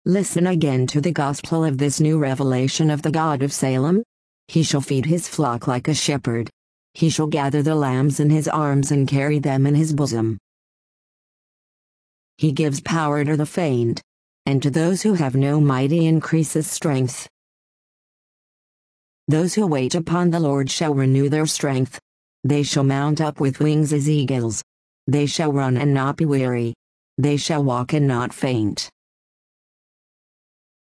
Listen again to the gospel of this new revelation of the God of Salem. He shall feed his flock like a shepherd. He shall gather the lambs in his arms and carry them in his bosom. He gives power to the faint, and to those who have no might he increases strength. Those who wait upon the Lord shall renew their strength. They shall mount up with wings as eagles. They shall run and not be weary. They shall walk and not faint.